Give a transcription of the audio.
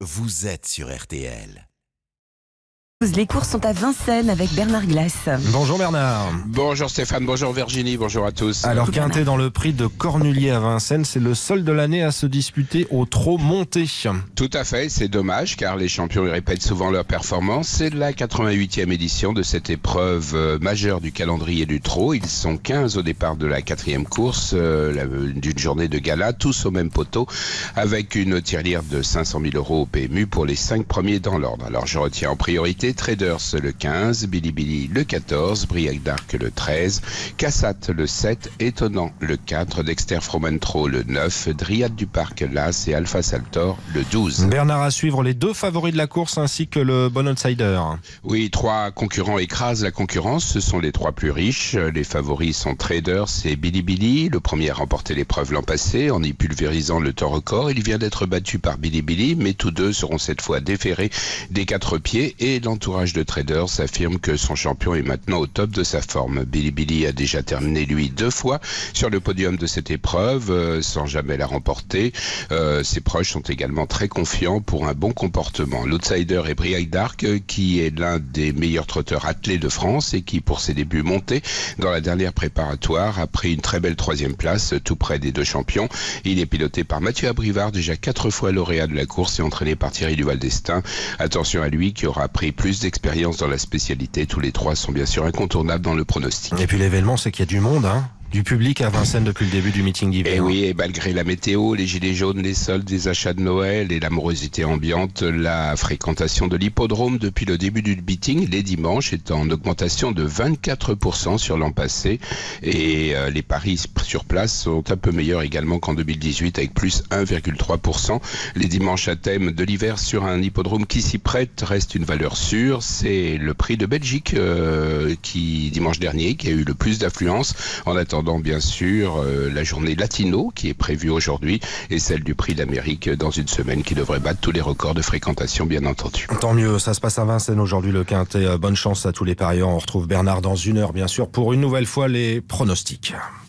vous êtes sur RTL. Les courses sont à Vincennes avec Bernard Glass. Bonjour Bernard. Bonjour Stéphane, bonjour Virginie, bonjour à tous. Alors quintet dans le prix de Cornulier à Vincennes, c'est le seul de l'année à se disputer au trot monté. Tout à fait, c'est dommage car les champions y répètent souvent leur performance. C'est la 88e édition de cette épreuve majeure du calendrier du trot. Ils sont 15 au départ de la 4e course d'une journée de gala, tous au même poteau, avec une tirelire de 500 000 € au PMU pour les 5 premiers dans l'ordre. Alors je retiens en priorité Traders le 15, Billy Billy le 14, Briac d'Arc le 13, Cassat le 7, Étonnant le 4, Dexter Fromentro le 9, Dryade du Parc l'As et Alpha Saltor le 12. Bernard, à suivre les deux favoris de la course ainsi que le bon outsider. Oui, 3 concurrents écrasent la concurrence, ce sont les 3 plus riches. Les favoris sont Traders et Billy Billy, le premier a remporté l'épreuve l'an passé en y pulvérisant le temps record. Il vient d'être battu par Billy Billy, mais tous deux seront cette fois déférés des 4 pieds et l'entourage de Traders affirme que son champion est maintenant au top de sa forme. Billy Billy a déjà terminé lui 2 fois sur le podium de cette épreuve sans jamais la remporter. Ses proches sont également très confiants pour un bon comportement. L'outsider est Briac d'Arc qui est l'un des meilleurs trotteurs attelés de France et qui pour ses débuts montés dans la dernière préparatoire a pris une très belle 3e place tout près des 2 champions. Il est piloté par Mathieu Abrivard, déjà 4 fois lauréat de la course et entraîné par Thierry Duval d'Estaing. Attention à lui qui aura pris plus d'expérience dans la spécialité. Tous les 3 sont bien sûr incontournables dans le pronostic. Et puis l'événement, c'est qu'il y a du monde, du public à Vincennes depuis le début du meeting d'hiver. Et oui, et malgré la météo, les gilets jaunes, les soldes, les achats de Noël et l'amorosité ambiante, la fréquentation de l'hippodrome depuis le début du meeting, les dimanches, est en augmentation de 24% sur l'an passé. Et les paris sur place sont un peu meilleurs également qu'en 2018 avec plus 1,3%. Les dimanches à thème de l'hiver sur un hippodrome qui s'y prête reste une valeur sûre. C'est le prix de Belgique qui, dimanche dernier, qui a eu le plus d'affluence en attendant bien sûr la journée latino qui est prévue aujourd'hui et celle du prix d'Amérique dans une semaine qui devrait battre tous les records de fréquentation bien entendu. Tant mieux, ça se passe à Vincennes aujourd'hui le quintet. Bonne chance à tous les parieurs. On retrouve Bernard dans 1 heure bien sûr pour une nouvelle fois les pronostics.